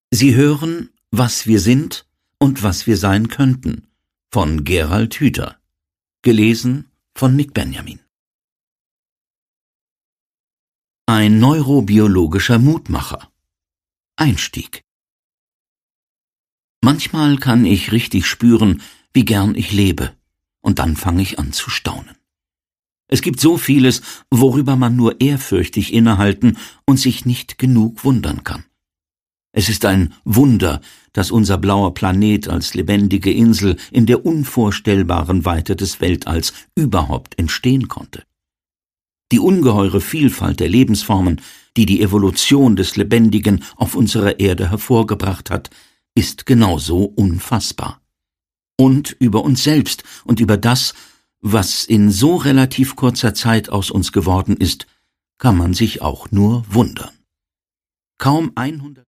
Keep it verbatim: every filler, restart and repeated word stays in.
Sie hören »Was wir sind und was wir sein könnten« von Gerald Hüther, gelesen von Nick Benjamin. Ein neurobiologischer Mutmacher. Einstieg. Manchmal kann ich richtig spüren, wie gern ich lebe, und dann fange ich an zu staunen. Es gibt so vieles, worüber man nur ehrfürchtig innehalten und sich nicht genug wundern kann. Es ist ein Wunder, dass unser blauer Planet als lebendige Insel in der unvorstellbaren Weite des Weltalls überhaupt entstehen konnte. Die ungeheure Vielfalt der Lebensformen, die die Evolution des Lebendigen auf unserer Erde hervorgebracht hat, ist genauso unfassbar. Und über uns selbst und über das, was in so relativ kurzer Zeit aus uns geworden ist, kann man sich auch nur wundern. Kaum hundert